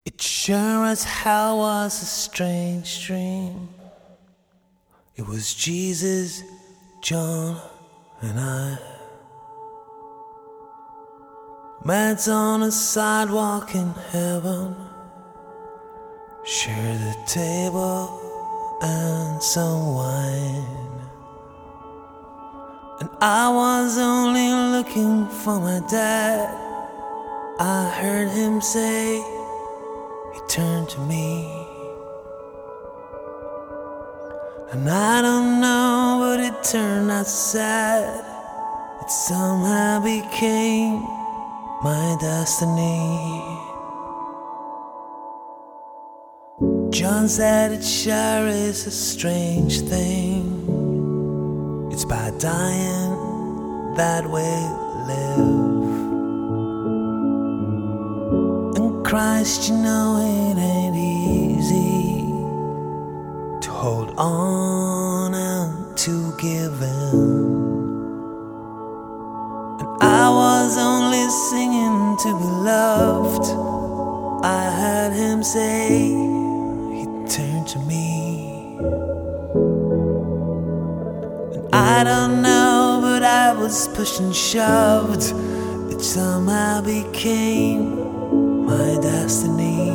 It sure as hell was a strange dream. It was Jesus, John, and I met on a sidewalk in heaven, shared a table and some wine. And I was only looking for my dad. I heard him say, he turned to me, and I don't know, but it turned out sad. It somehow became my destiny. John said it sure is a strange thing. It's by dying that we live. And Christ, you know it ain't easy to hold on and to give in. And I was only singing to be loved. I heard him say, he turned to me, and I don't know, but I was pushed and shoved. It somehow became my destiny.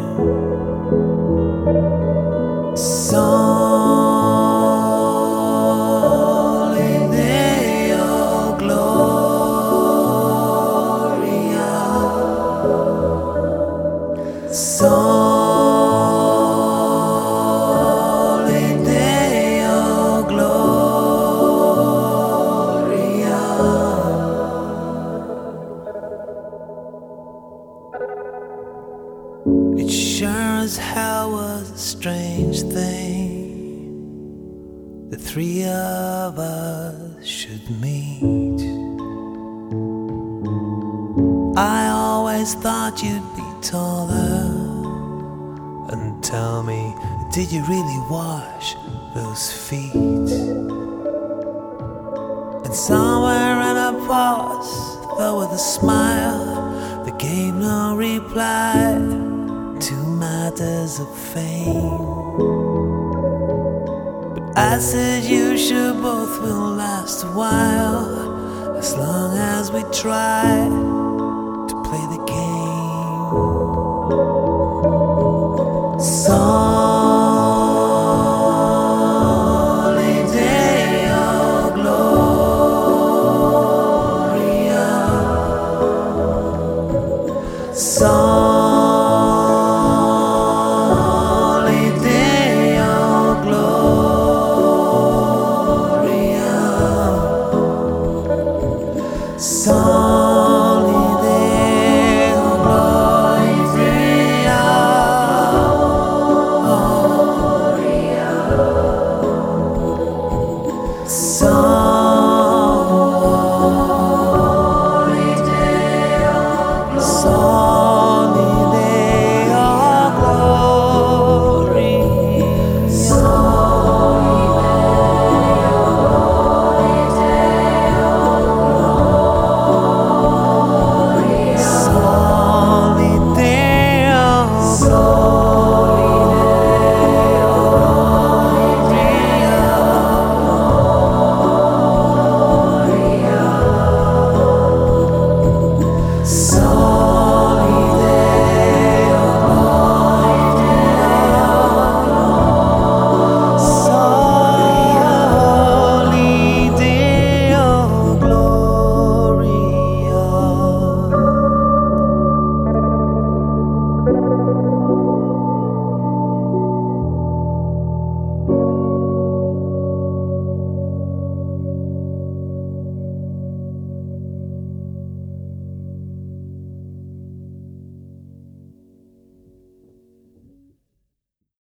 Soli Deo Gloria, Soli Deo Gloria. It sure as hell was a strange thing. The three of us should meet. I always thought you'd be taller. And tell me, did you really wash those feet? And somewhere in a pause, though with a smile that gave no reply to matters of fame, but I said you sure both will last a while, as long as we try to play the game.